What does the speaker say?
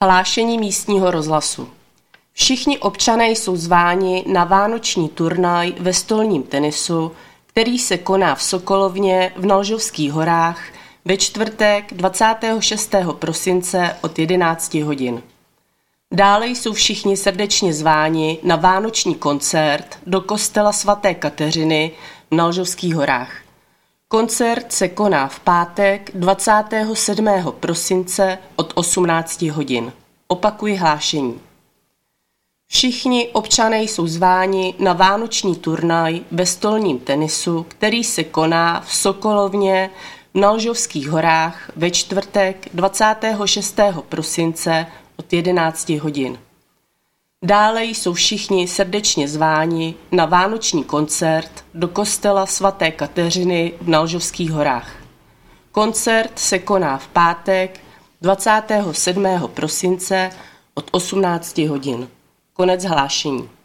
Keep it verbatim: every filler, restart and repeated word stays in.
Hlášení místního rozhlasu. Všichni občané jsou zváni na vánoční turnaj ve stolním tenisu, který se koná v Sokolovně v Nalžovských horách ve čtvrtek dvacátého šestého prosince od jedenácti hodin. Dále jsou všichni srdečně zváni na vánoční koncert do kostela svaté Kateřiny v Nalžovských horách. Koncert se koná v pátek dvacátého sedmého prosince od osmnácti hodin. Opakuji hlášení. Všichni občané jsou zváni na vánoční turnaj ve stolním tenisu, který se koná v Sokolovně v Nalžovských horách ve čtvrtek dvacátého šestého prosince od jedenácti hodin. Dále jsou všichni srdečně zváni na vánoční koncert do kostela svaté Kateřiny v Nalžovských horách. Koncert se koná v pátek dvacátého sedmého prosince od osmnácti hodin. Konec hlášení.